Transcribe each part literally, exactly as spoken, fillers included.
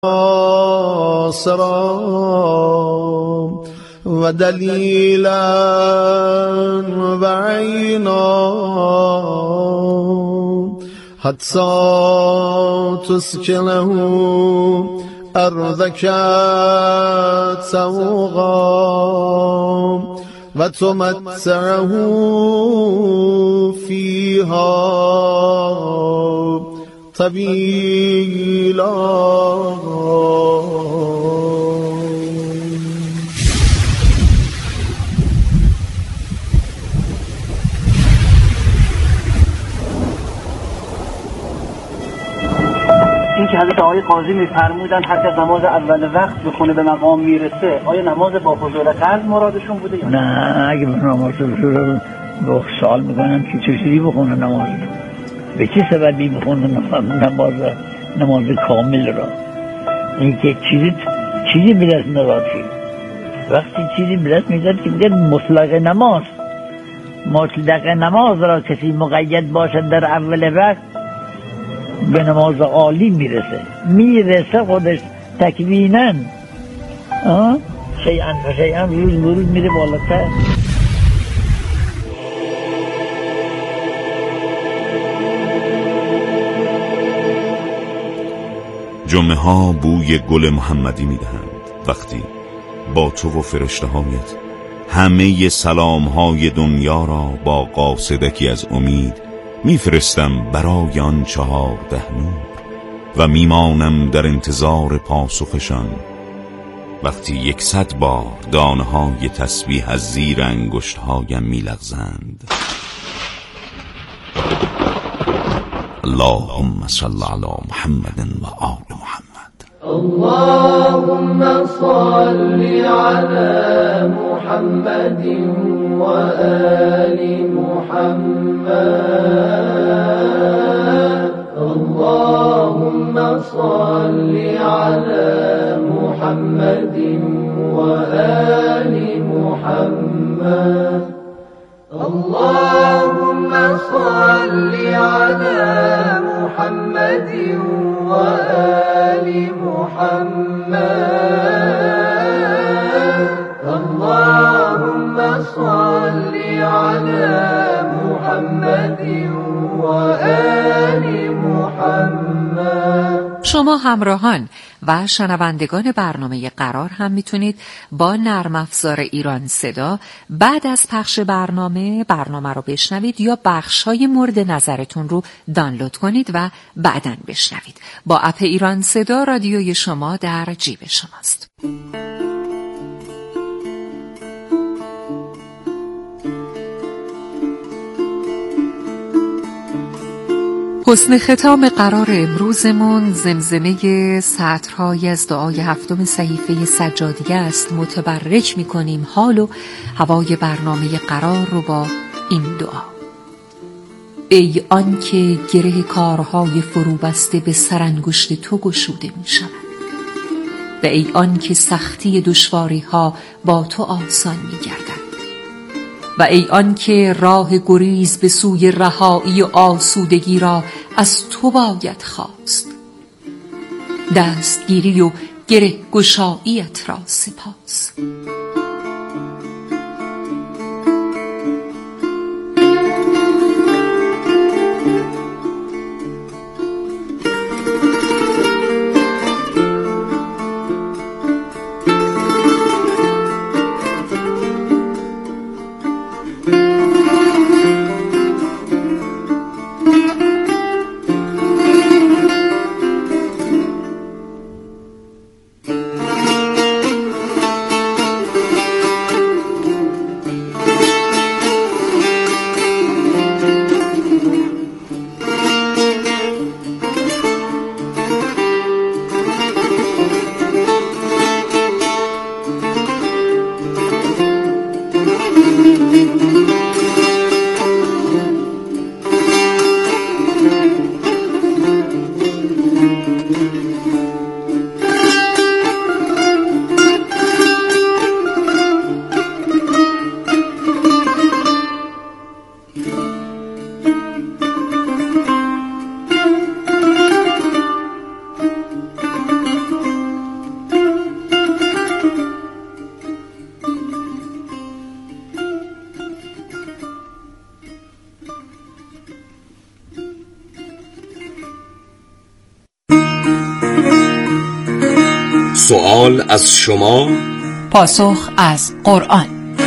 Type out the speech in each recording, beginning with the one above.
ناصرا و دلیلا و عینا حتی تسکنه ارضک سوقا و تمتعه فیها طویلا. این که حضرت آقای قاضی می‌فرمودن هر کس نماز اول وقت بخونه به مقام میرسه، آیا نماز با حضور قلب مرادشون بوده یا نه؟ اگه به نماز حضور به سوال میکنن که چجوری بخونه نماز، به چه سببی بخونه نماز نماز کامل را؟ این که چیزی چیزی بلد نداد، وقتی چیزی بلد میداد که میگه مطلق نماز، مطلق نماز را کسی مقید باشد در اول وقت به نماز عالی میرسه، میرسه خودش تکویناً شیئا و شیئا روز روز میره بالاتر. جمعه ها بوی گل محمدی میدهند وقتی با تو و فرشته هایت همه سلام های دنیا را با قاصدکی از امید میفرستم برای آن چهارده نور و میمانم در انتظار پاسخشان وقتی یکصد بار دانه های تسبیح از زیر انگشت هایم میلغزند. اللهم صل علی محمد و آل محمد. اللهم صل علی محمد و آل محمد. اللهم صل علی محمد و آل محمد. اللهم صل على محمد وآل محمد. اللهم صل على محمد وآل محمد. شما همراهان و شنوندگان برنامه قرار هم میتونید با نرم افزار ایران صدا بعد از پخش برنامه برنامه رو بشنوید یا بخش‌های مورد نظرتون رو دانلود کنید و بعداً بشنوید. با اپ ایران صدا رادیوی شما در جیب شماست. حسن ختام قرار امروزمون زمزمه سطرهای از دعای هفتم صحیفه سجادیه است. متبرک می‌کنیم حال و هوای برنامه قرار رو با این دعا. ای آن که گره کارهای فرو بسته به سرانگشت تو گشوده می‌شود و ای آن که سختی دشواری‌ها با تو آسان می‌گردد و ای آن که راه گریز به سوی رهایی و آسودگی را از تو باید خواست. دستگیری و گره گشاییت را سپاس. سوال از شما، پاسخ از قرآن.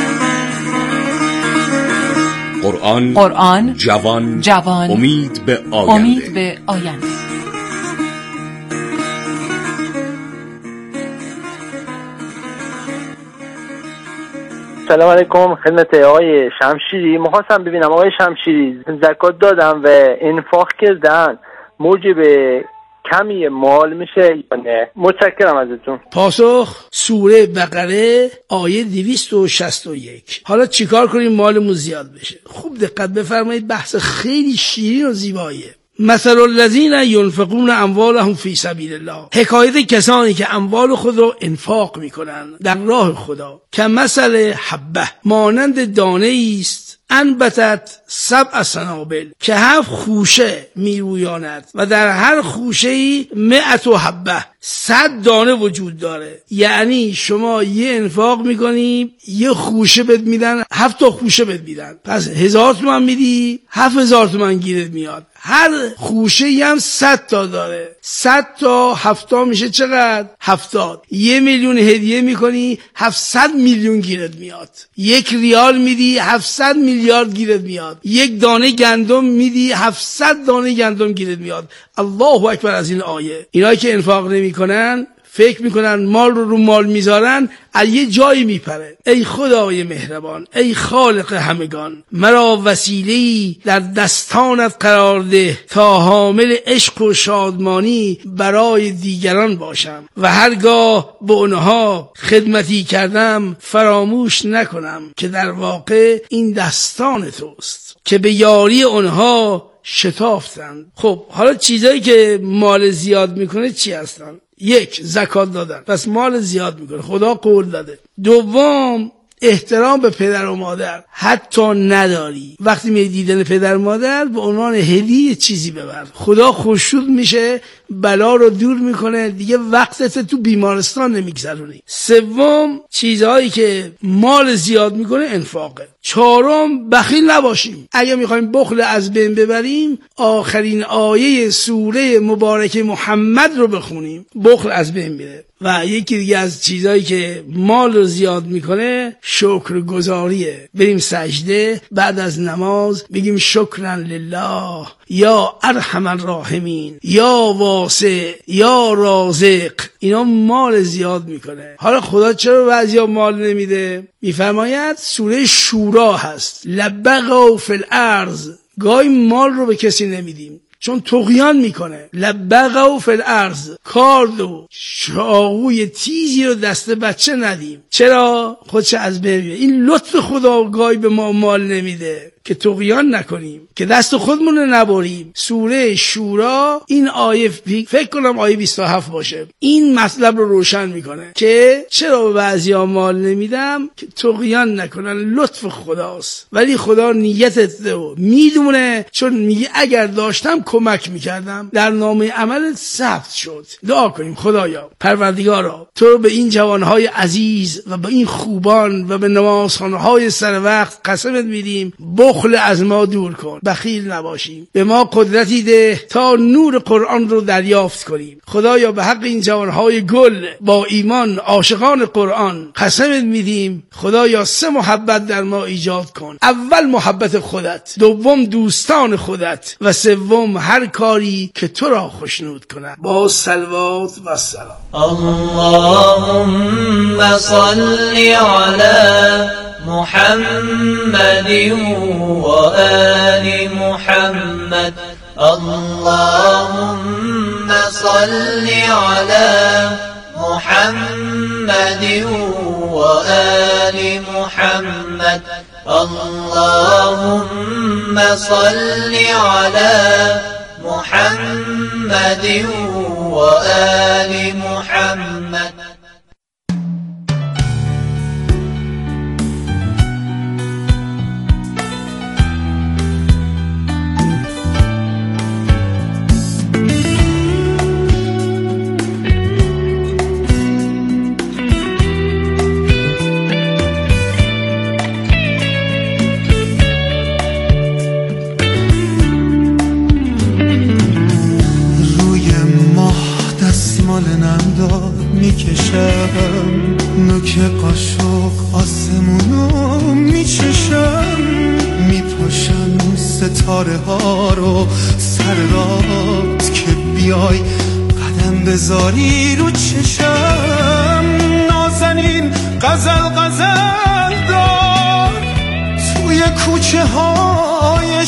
قرآن قرآن جوان جوان امید به آینده. امید به آینده. سلام علیکم خدمت آقای شمشیری. میخواستم ببینم آقای شمشیری، زکات دادم و انفاق کردن موجب کمی مال میشه یا نه؟ متشکرم ازتون. پاسخ سوره بقره آیه دویست و شصت و یک. حالا چیکار کنیم مالمون زیاد بشه؟ خوب دقت بفرمایید، بحث خیلی شیرین و زیباییه. مثل الذین ينفقون اموالهم فی سبیل الله، حکایت کسانی که اموال خود رو انفاق میکنن در راه خدا. که مثل حبه، مانند دانه است انبتت سبع سنابل، که هفت خوشه میرویاند و در هر خوشه‌ای مئت و حبه، صد دانه وجود داره. یعنی شما یه انفاق میکنی، یه خوشه بهت میدن، هفت تا خوشه بهت میدن، پس هزار تومن میدی، هفت هزار تومن گیرت میاد. هر خوشه هم صد تا داره، صد تا هفتا میشه چقدر؟ هفتاد. یه میلیون هدیه میکنی، هفتصد میلیون گیرت میاد. یک ریال میدی، هفتصد میلیارد گیرت میاد. یک دانه گندم میدی، هفتصد دانه گندم گیرت میاد. الله اکبر از این آیه. اینایی که انفاق نمیکنن فکر میکنن مال رو رو مال میذارن، از یه جایی میپره. ای خدای مهربان، ای خالق همگان، مرا وسیله‌ای در دستانت قرار ده تا حامل عشق و شادمانی برای دیگران باشم و هرگاه به اونها خدمتی کردم فراموش نکنم که در واقع این دستان توست که به یاری اونها شتافتند. خب حالا چیزایی که مال زیاد میکنه چی هستن؟ یک، زکات دادن، پس مال زیاد میکنه، خدا قول داده. دوم، احترام به پدر و مادر، حتی نداری وقتی می دیدن پدر و مادر به عنوان هدیه چیزی ببر، خدا خوشحال میشه، بلا رو دور میکنه، دیگه وقتت تو بیمارستان نمیگذرونی. سوم، چیزهایی که مال زیاد میکنه انفاقه. چهارم، بخیل نباشیم. اگه میخوایم بخل از بین ببریم آخرین آیه سوره مبارک محمد رو بخونیم، بخل از بین میره. و یکی دیگه از چیزایی که مال رو زیاد میکنه شکرگزاریه. بریم سجده بعد از نماز بگیم شکرا لله یا ارحم الراحمین یا واسع یا رازق. اینا مال زیاد میکنه. حالا خدا چرا بعضیا مال نمیده؟ میفرماید سوره شورا هست، لبغوا فی الارض، گاهی مال رو به کسی نمیدیم چون طغیان میکنه. لبغوا فی الارض، کارد و چاقوی تیزی رو دست بچه ندیم. چرا؟ خودش از بین میره. این لطف خدا گاهی به ما مال نمیده که طغیان نکنیم، که دست خودمون رو نبریم. سوره شورا این آیه فکر کنم آیه بیست و هفت باشه، این مطلب رو روشن میکنه که چرا به بعضیا مال نمیدم، که طغیان نکنن، لطف خداست. ولی خدا نیتت رو میدونه، چون میگه اگر داشتم کمک میکردم، در نامه عملت ثبت شد. دعا کنیم خدایا پروردگارا تو رو به این جوانهای عزیز و به این خوبان و به نمازخوانهای سر وقت قسمت میدیم، بخل از ما دور کن، بخیل نباشیم، به ما قدرتی ده تا نور قرآن رو دریافت کنیم. خدایا به حق این جوانهای گل با ایمان عاشقان قرآن قسمت میدیم، خدایا سه محبت در ما ایجاد کن. اول محبت خودت، دوم دوستان خودت و سوم هر کاری که تو را خوشنود کند. با صلوات و سلام. اللهم صل علی محمد و آل محمد. اللهم صل علی محمد و آل محمد. اللهم صل علی محمد و آل محمد. مال نمدار میکشم، نوک قاشق آسمونو میچشم، میپاشم ستاره ها رو سر رات که بیای قدم بذاری رو چشم. نازنین غزل غزل دار توی کوچه های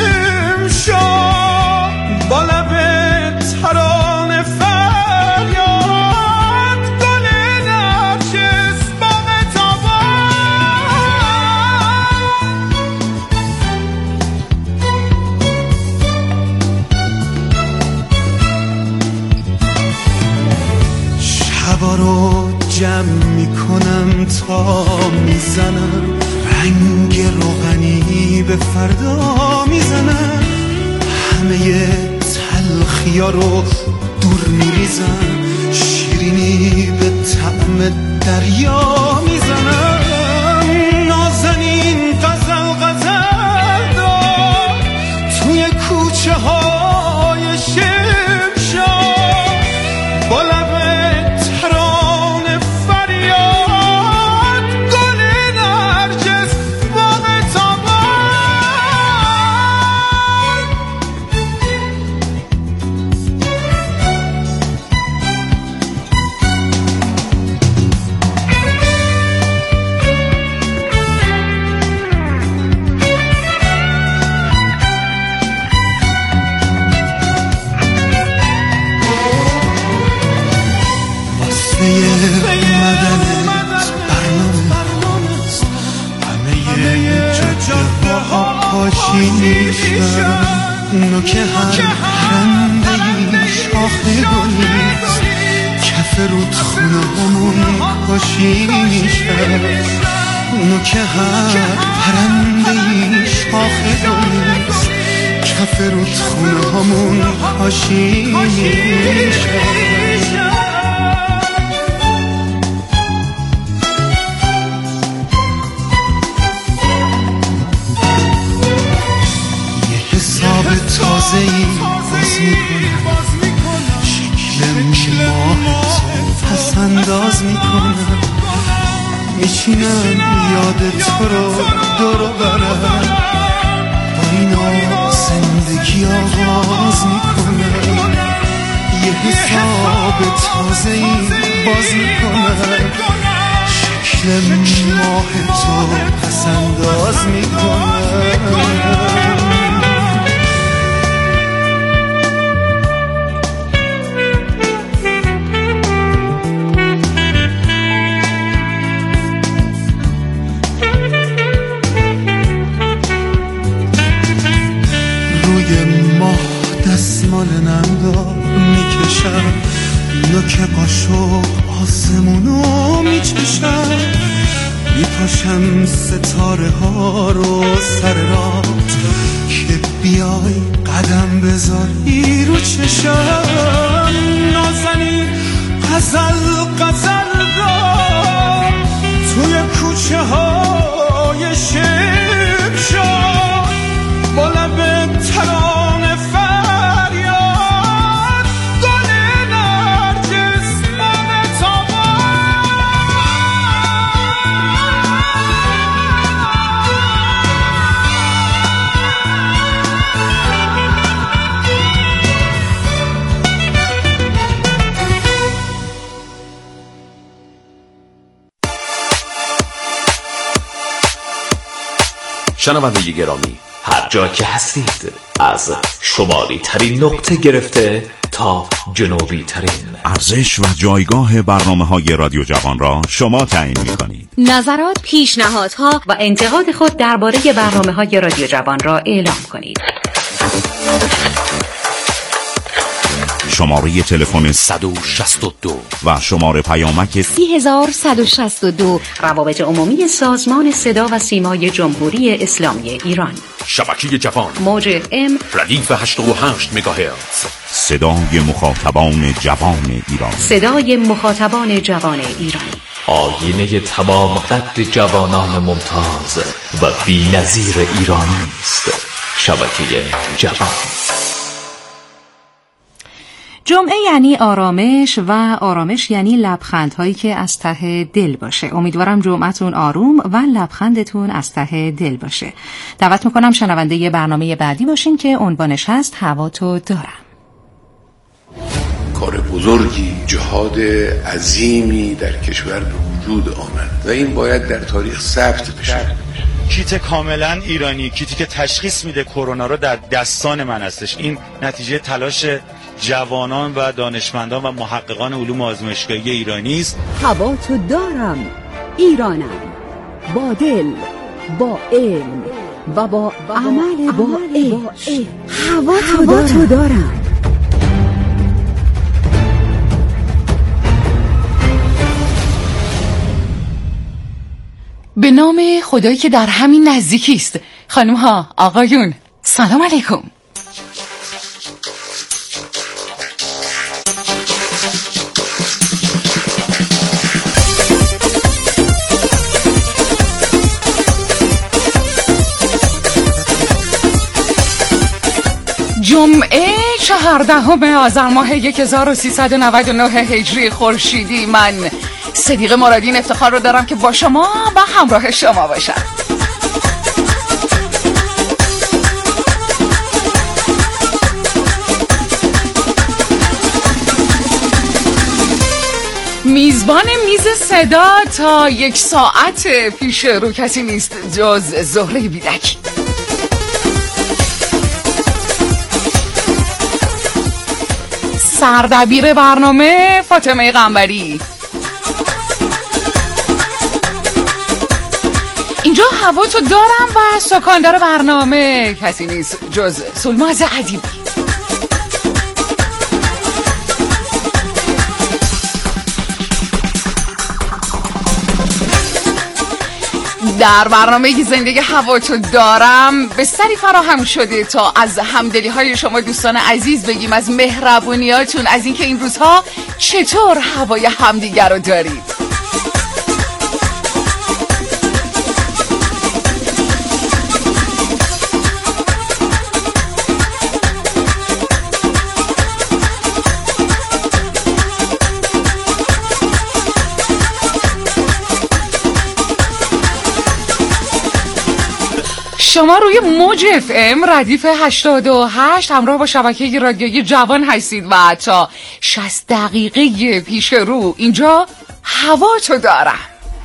شمشاد، با لب ترانه فریاد، گل نرجس باغ تابان. شبا رو جمع میکنم تا میزنم، رنگ روغنی به فردا میزنم، همه تلخیا رو دور میریزم، شیرینی به طعم دریا میزنم. نازنین غزل غزل دار توی کوچه های شمشاد، با لب ترانه فریاد، گل نرجس باغ تابان. مدنت برنامه است، همه جاده ها پاشیشم، نوک هر پرنده شاخه گلیست، کف رودخونه همون پاشیشم، نوک هر پرنده شاخه گلیست، کف رودخونه همون پاشیشم. تازه‌ای باز میکنم، شکل ماه تو پس انداز میکنم، میچینم یاد تو رو دور و برم، با اینا زندگی آغاز میکنم. یه حساب تازه‌ای باز میکنم، شکل ماه تو پس انداز میکنم. دستمال نمدار میکشم، نوک قاشق آسمونو میچشم، میپاشم ستاره ها رو سر رات که بیای قدم بذاری رو چشم. نازنین غزل غزل دار توی کوچه های شمشاد، با لب ترانه فریاد، گل نرجس باغ شنونده گرامی، هر جا که هستید، از شمالی ترین نقطه گرفته تا جنوبی ترین، ارزش و جایگاه برنامه‌های رادیو جوان را شما تعیین می‌کنید. نظرات، پیشنهادها و انتقاد خود درباره برنامه‌های رادیو جوان را اعلام کنید. شماره تلفن صد و شصت و دو و شماره پیامک سی هزار صد و شصت و دو، روابط عمومی سازمان صدا و سیمای جمهوری اسلامی ایران. شبکه جوان، موج ام ردیف هشتاد و هشت مگاهرتز. صدای مخاطبان جوان ایران، صدای مخاطبان جوان ایران، آینه تمام قد جوانان ممتاز و بی‌نظیر ایرانی است. شبکه جوان. جمعه یعنی آرامش و آرامش یعنی لبخندهایی که از ته دل باشه. امیدوارم جمعتون آروم و لبخندتون از ته دل باشه. دعوت میکنم شنونده برنامه بعدی باشین که عنوانش هست هوا تو دارم. کار بزرگی، جهاد عظیمی در کشور به وجود آمد و این باید در تاریخ ثبت بشه. کیت کاملا ایرانی، کیتی که تشخیص میده کرونا رو در دستان من هستش. این نتیجه تلاش جوانان و دانشمندان و محققان علوم آزمایشگاهی ایرانی است. هوا تو دارم، ایرانم، با دل، با علم و با عمل با عشق. هوا تو دارم. به نام خدایی که در همین نزدیکی است. خانم ها، آقایون، سلام علیکم. جمعه چهاردهم آذر ماه هزار و سیصد و نود و نه هجری خورشیدی، من صدیقه مرادین افتخار رو دارم که با شما و همراه شما باشم. میزبان میز صدا تا یک ساعت پیش رو کسی نیست جز زهره بیدک. سردبیر برنامه فاطمه قنبری. اینجا هوا تو دارم و سکاندار برنامه کسی نیست جز سلماز ادیبی. در برنامه زندگی هوا تو دارم بستری فراهم شده تا از همدلی های شما دوستان عزیز بگیم، از مهربونیاتون، از اینکه این روزها چطور هوای همدیگر رو دارید. شما روی موج اف ام ردیف هشتاد و هشت همراه با شبکه رادیویی جوان هستید و تا شصت دقیقه پیش رو اینجا هوا تو دارم.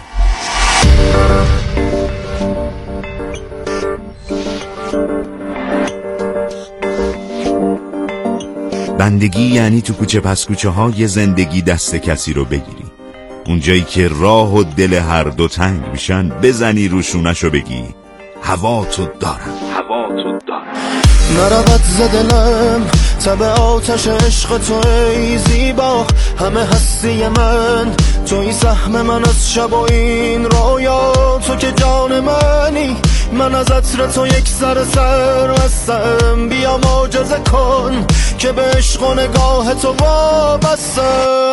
بندگی یعنی تو کوچه پس کوچه های زندگی دست کسی رو بگیری، اونجایی که راه و دل هر دو تنگ میشن بزنی روشونشو بگی هوا تو دارم. هوا تو دارم. نرود زدلم تب آتش عشق تو ای زیبا، همه هستی من توی سهم من از شب و این رویا، تو که جان منی، من از عطر تو یک سر سر بستم، بیا معجزه کن که به عشق و نگاه تو وابستم.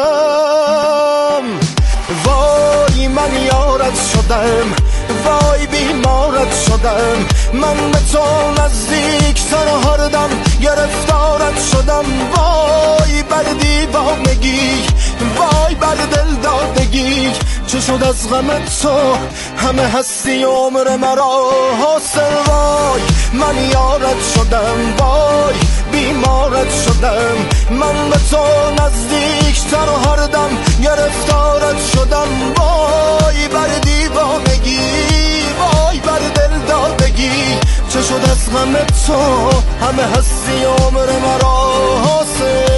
وای من یارت شدم، وای بیمارت شدم، من به تو نزدیک تر و هر دم گرفتارت شدم. وای بر دیوانگی، وای بر دل دادگی، چه شد از غم تو همه هستی عمر مرا حاصل. وای من یارت شدم، وای بیمارت شدم، من به تو نزدیک تر و هر دم گرفتارت شدم. وای بر دیوانگی، وای بر دل دادگی، چه شد از غم تو همه هستی عمر مرا حاصل.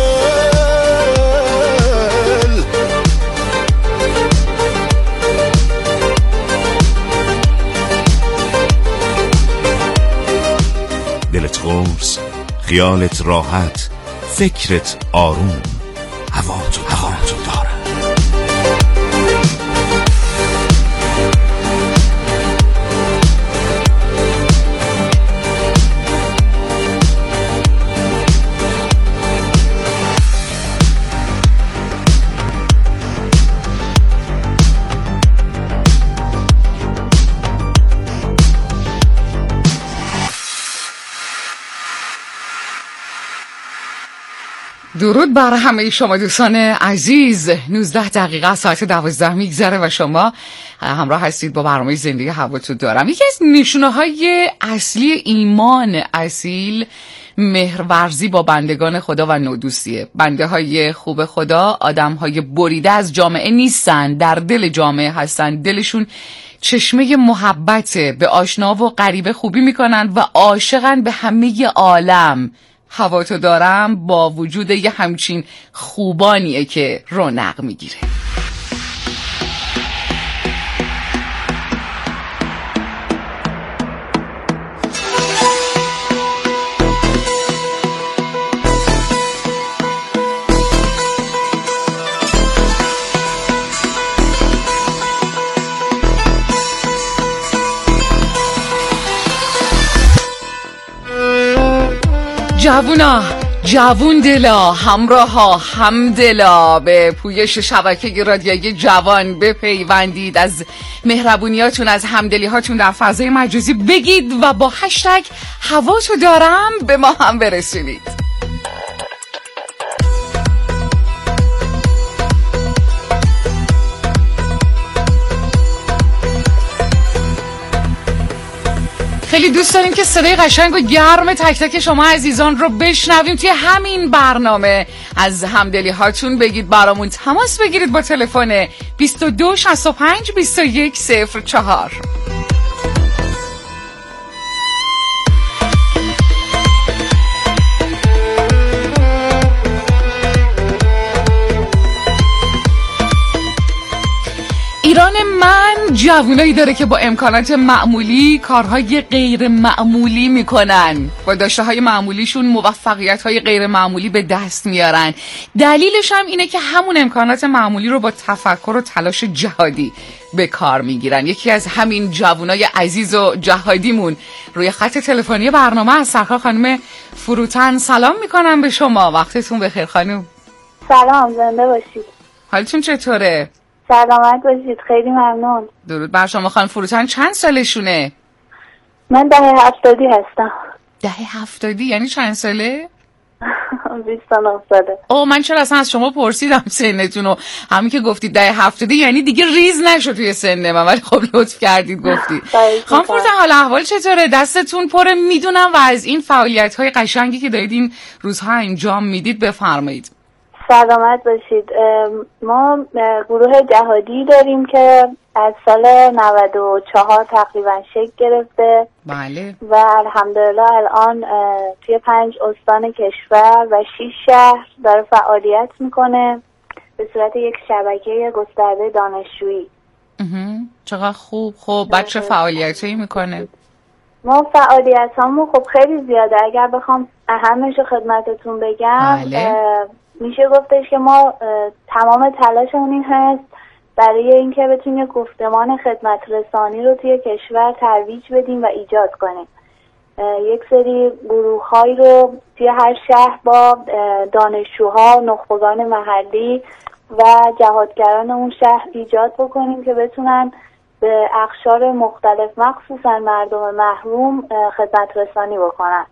دلت قرص، خیالت راحت، فکرت آروم، هوا تو هوا تو دارم. درود بر همه شما دوستان عزیز. نوزده دقیقه ساعت دوازده میگذره و شما همراه هستید با برنامه زندگی هوا تو دارم. یکی از نشونه های اصلی ایمان اصیل مهرورزی با بندگان خدا و نودوستیه. بنده های خوب خدا آدم های بریده از جامعه نیستن، در دل جامعه هستن. دلشون چشمه محبت به آشنا و غریبه خوبی میکنن و عاشقن به همه عالم. هوا تو دارم با وجود یه همچین خوبانیه که رونق میگیره. جوونا، جوون دلا، همراه ها، همدلا، به پویش شبکه رادیویی جوان بپیوندید. از مهربونیاتون، از همدلی هاتون در فضای مجازی بگید و با هشتگ هوا تو دارم به ما هم برسونید. خیلی دوست داریم که صدای قشنگ و گرم تک تک شما عزیزان رو بشنویم توی همین برنامه. از همدلی هاتون بگید برامون تماس بگیرید با تلفن بیست و دو شصت و پنج بیست و یک صفر چهار. ایران من جوانایی داره که با امکانات معمولی کارهای غیر معمولی میکنن. با داشته های معمولیشون موفقیت های غیر معمولی به دست میارن. دلیلش هم اینه که همون امکانات معمولی رو با تفکر و تلاش جهادی به کار میگیرن. یکی از همین جوانای عزیز و جهادیمون روی خط تلفنی برنامه از سرکار خانم فروتن. سلام میکنم به شما، وقتتون بخیر خانم. سلام، زنده باشید. حالتون چطوره؟ سلامت باشید، خیلی ممنون. درود بر شما خانم فروتن. چند سالشونه؟ من دهه هفتادی هستم. دهه هفتادی یعنی چند ساله؟ بیست و نه ساله. اوه، من چرا اصلا از شما پرسیدم سنتونو. همین که گفتید دهه هفتادی یعنی دیگه ریز نشد توی سن من، ولی خب لطف کردید گفتید. خانم فروتن حال احوال چطوره؟ دستتون پره میدونم و از این فعالیت های قشنگی که دارید این روزها انجام میدید بفرمایید. سلامت باشید. ما گروه جهادی داریم که از سال نود و چهار تقریبا شکل گرفته. بله. و الحمدلله الان توی پنج استان کشور و شش شهر داره فعالیت میکنه به صورت یک شبکه گسترده دانشجویی. چقدر خوب. خب بچه فعالیتی میکنه؟ ما فعالیت همون خب خیلی زیاده. اگر بخوام اهمش خدمتتون بگم، بله. میشه گفتش که ما تمام تلاشمون این هست برای اینکه بتونیم گفتمان خدمت رسانی رو توی کشور ترویج بدیم و ایجاد کنیم. یک سری گروه‌هایی رو توی هر شهر با دانشجوها، نخبگان محلی و جهادگران اون شهر ایجاد بکنیم که بتونن به اقشار مختلف مخصوصا مردم محروم خدمت رسانی بکنن.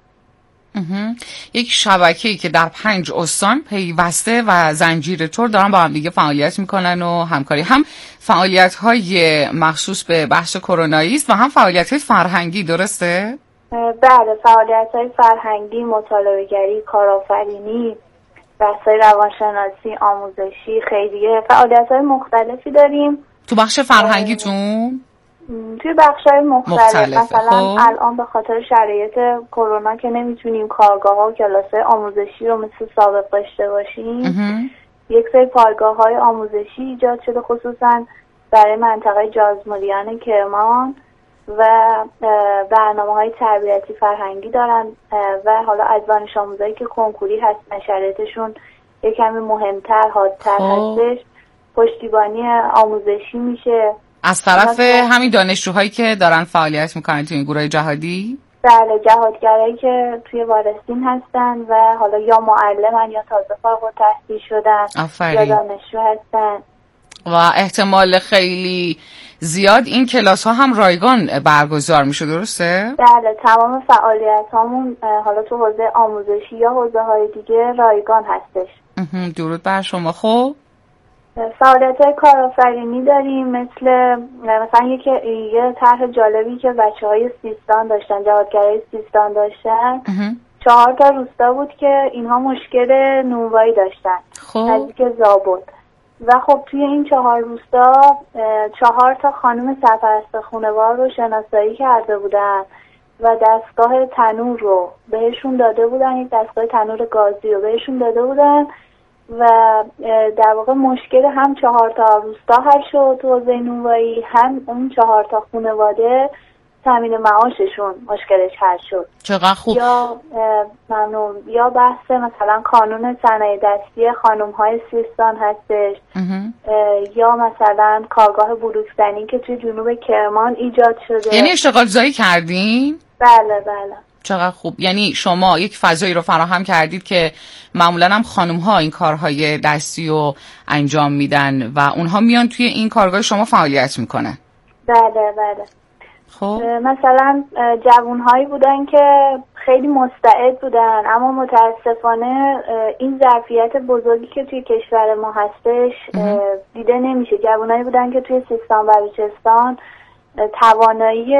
یک شبکه‌ای که در پنج استان پیوسته و زنجیره طور دارن با هم دیگه فعالیت میکنن و همکاری، هم فعالیت‌های مخصوص به بحث کرونایی است و هم فعالیت‌های فرهنگی، درسته؟ بله، فعالیت‌های فرهنگی، مطالعه‌گری، کارآفرینی، بحث‌های روانشناسی، آموزشی، خیریه، فعالیت‌های مختلفی داریم. تو بخش فرهنگیتون؟ توی بخش‌های مختلف. مختلفه. مثلا خب. الان به خاطر شرایط کرونا که نمیتونیم کارگاه‌ها و کلاس‌های آموزشی رو مثل سابق داشته باشیم، یک سری پایگاه‌های آموزشی ایجاد شده خصوصا برای منطقه جازمولیان کرمان و برنامه‌های تربیتی فرهنگی دارن و حالا از دانش آموزایی که کنکوری هستن شرایطشون یک کمی مهمتر، حادتر هستش، پشتیبانی آموزشی میشه از طرف همین دانشجوهایی که دارن فعالیت میکنن توی این گروه جهادی؟ بله، جهادگرایی که توی وارستین هستن و حالا یا معلمن یا تازه فارغ التحصیل شدن. آفرین. یا دانشجو هستن و احتمال خیلی زیاد این کلاس ها هم رایگان برگزار میشه، درسته؟ بله، تمام فعالیت هامون حالا تو حوزه آموزشی یا حوزه های دیگه رایگان هستش. درود بر شما. خب فعالیت‌های کارآفرینی داریم، مثل مثلا یک یه طرح جالبی که بچه‌های سیستان داشتن، جهادگرای سیستان داشتن. چهار تا روستا بود که اینها مشکل نونوایی داشتن نزدیک زابل و خب توی این چهار روستا چهار تا خانم سرپرست خانوار رو شناسایی کرده بودن و دستگاه تنور رو بهشون داده بودن، یک دستگاه تنور گازی رو بهشون داده بودن و در واقع مشکل هم چهار تا روستا حل شد تو حوزه نونوایی، هم اون چهار تا خانواده تامین معاششون مشکلش حل شد. چقدر خوب. یا ممنون. یا بحث مثلا قانون صنایع دستی خانم‌های سیستان هستش. یا مثلا کارگاه بلوکزنی که توی جنوب کرمان ایجاد شده. یعنی اشتغال زایی کردین؟ بله بله. چقدر خوب. یعنی شما یک فضایی رو فراهم کردید که معمولا هم خانم‌ها این کارهای دستی رو انجام میدن و اونها میان توی این کارگاه شما فعالیت میکنن. بله بله. خب مثلا جوانهایی بودن که خیلی مستعد بودن اما متاسفانه این ظرفیت بزرگی که توی کشور ما هستش دیده نمیشه. جوانهایی بودن که توی سیستان و بلوچستان توانایی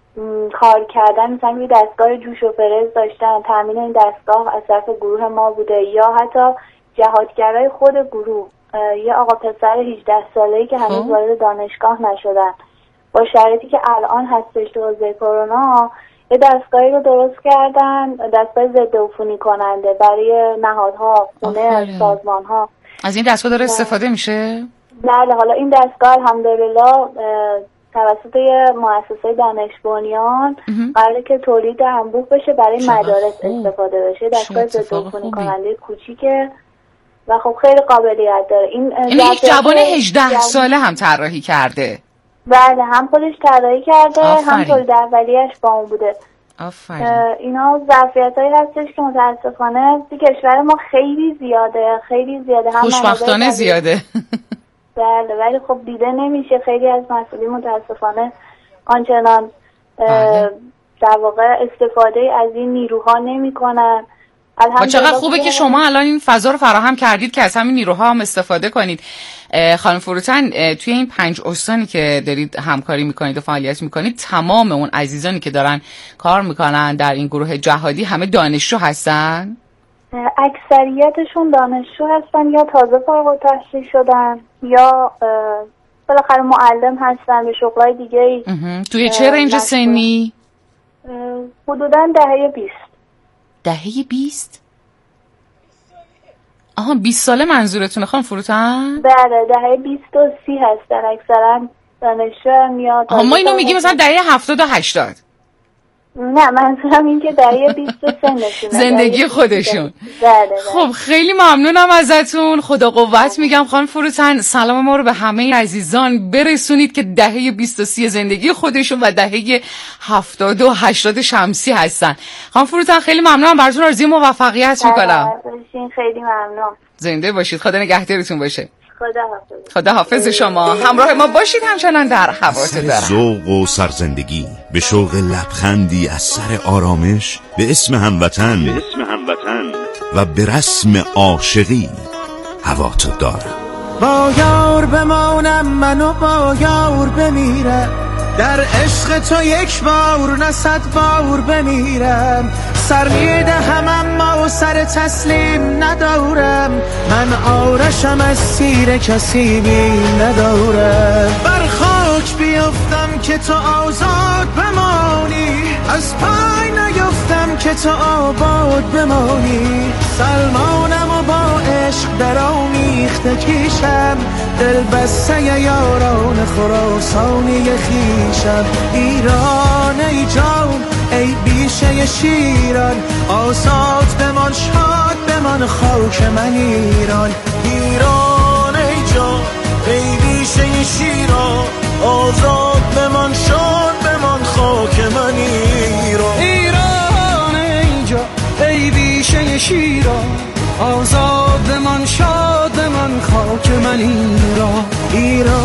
کار کردن، مثلا یه دستگاه جوش و فرز داشتن، تامین این دستگاه از طرف گروه ما بوده، یا حتی جهادگرای خود گروه، یه آقا پسر هجده ساله‌ای که هنوز وارد دانشگاه نشدن، با شرایطی که الان هستش تو حوزه کرونا یه دستگاهی رو درست کردن، دستگاه ضد عفونی کننده برای نهادها، خونه، سازمان‌ها. از این دستگاه داره استفاده میشه؟ بله. حالا این دستگاه الحمدلله توسط مؤسسه دانش بنیان قراره که تولید انبوه بشه برای مدارس استفاده بشه. دستگاه ضد عفونی کننده کوچیکه و خب خیلی قابلیت داره. این این یک جوان هجده ساله هم طراحی کرده. بله، هم خودش طراحی کرده آفرین. هم تولید اولیه‌اش با اون بوده. آفرین. اینا ظرفیتایی هستش که متاسفانه تو کشور ما خیلی زیاده، خیلی زیاده. هم خوشبختانه زیاده. بله، ولی خب دیده نمیشه. خیلی از مسئولین متاسفانه آنچنان در واقع استفاده از این نیروها نمیکنن. چقدر خوبه که شما الان این فضا رو فراهم کردید که از همین نیروها هم استفاده کنید. خانم فروتن، توی این پنج استانی که دارید همکاری میکنید و فعالیت میکنید، تمام اون عزیزانی که دارن کار میکنن در این گروه جهادی همه دانشجو هستن؟ اکثریتشون دانشجو هستن یا تازه فارغ التحصیل شدن یا بالاخره معلم هستن به شغلای دیگه. توی چه رنج سنی؟ حدوداً دهه بیست. دهه بیست؟ آها، بیست ساله منظورتونه خانم فروتن؟ بله، دهه بیست و سی هستن اکثرا دانشجو یا آها، ما اینو میگیم مثلا دهه هفتاد و هشتاد. نه، منظورم این که دهه بیست و سنشون زندگی خودشون. بله. خب خیلی ممنونم ازتون. خدا قوت میگم خانم فروتن. سلام ما رو به همه عزیزان برسونید که دهه بیست و سی زندگی خودشون و دهه هفتاد و هشتاد شمسی هستن. خانم فروتن خیلی ممنونم، براتون آرزوی موفقیت میکنم. خیلی ممنون. زنده باشید. خدا نگهدارتون باشه. خدا حافظ. خدا حافظ شما. همراه ما باشید همچنان در هواتو دارم. ذوق و سرزندگی به شوق لبخندی از سر آرامش به اسم هموطن، به اسم هموطن و به رسم عاشقی هواتو دارم. با یار بمانم منو با یار بمیرم، در عشق تو یک بار نه صد بار بمیرم. سر میدهم اما سر تسلیم ندارم، من آرشم از تیر کسی بیم ندارم. بر خاک بیفتم که تو آزاد بمانی، از پای نیفتم که تو آباد بمانی. سلمانم و با عشق در آمیخته کیشم، دل بسته یاران خراسانی خیشم. ایران ای جان ای بیشه شیران، آزاد بمان شاد بمان خاک من ایران. ایران ای جان ای بیشه شیران، آزاد بمان شاد بمان خاک من ایران. ایران ای جان ای بیشه شیران، آزاد بمان شاد بمان خاک من ایران.